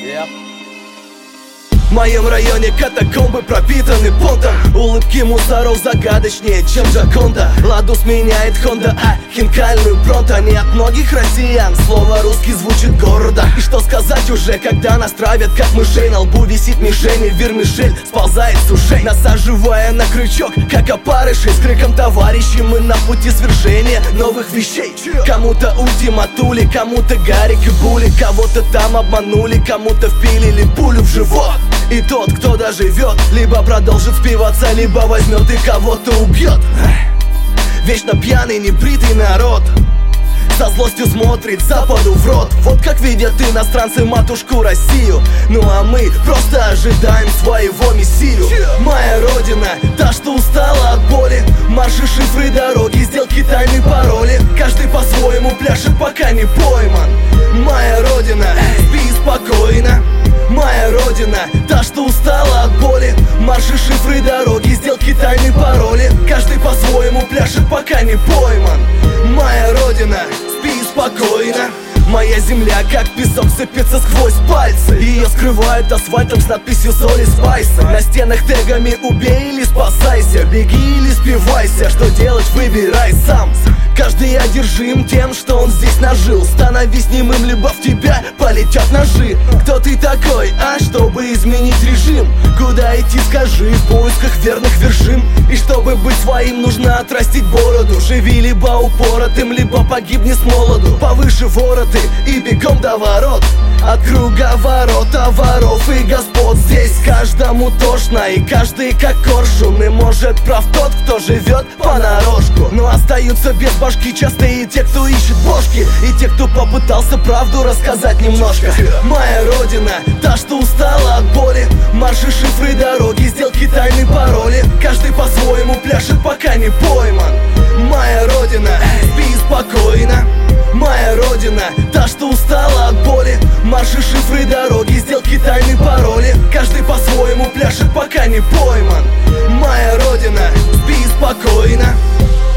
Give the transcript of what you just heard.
В моем районе катакомбы пропитаны понтом. Улыбки мусоров загадочнее, чем Джаконда. Ладу сменяет Honda, а хинкальную Пронто. Не от многих россиян слово русский звучит гордо. И что сказать уже, когда нас травят как мышей. На лбу висит мишень, и вермишель сползает с ушей, насаживая на крючок, как опарыши. С криком товарищи мы на пути свершения новых вещей. Кому-то ультиматули, кому-то Гарик и Були. Кого-то там обманули, кому-то впилили пулю в живот. И тот, кто доживет, либо продолжит спиваться, либо возьмет и кого-то убьет. Вечно пьяный, небритый народ со злостью смотрит Западу в рот. Вот как видят иностранцы матушку Россию. Ну а мы просто ожидаем своего мессию. Моя родина, та, что устала от боли. Марши, шифры, дороги, сделки, тайны, пароли. Каждый по-своему пляшет, пока не пойман. Моя родина, спи спокойно. Моя родина, та, что устала от боли. Марши, шифры, дороги, сделки, тайны, пароли. Каждый по-своему пляшет, пока не пойман. Моя родина, спи спокойно. Моя земля, как песок, сыпется сквозь пальцы. Ее скрывают асфальтом с надписью соли спайсы. На стенах тегами убей или спасайся, беги или спивайся. Что делать, выбирай сам. Каждый одержим тем, что он здесь нажил. Становись немым, либо в тебя полетят ножи. Кто ты такой, чтобы изменить режим? Куда идти, скажи, в поисках верных вершин. И чтобы быть своим, нужно отрастить бороду. Живи либо упоротым, либо погибни с молоду. Повыше вороты и бегом до ворот. От круговорота воров и господ. Здесь каждому тошно, и каждый как коршун. И может прав тот, кто живет понарошку. Но остаются без башки часто и те, кто ищет бошки, и те, кто попытался правду рассказать немножко. Моя родина, та, что устала от боли. Марши, шифры, дороги, сделки, тайны, пароли. Каждый по-своему пляшет, пока не пойман. Моя родина, спи спокойно. Моя родина, та, что устала от боли. Марши, шифры, дороги, сделки, тайны, пароли. Каждый по-своему пляшет, пока не пойман. Моя родина, спи спокойно.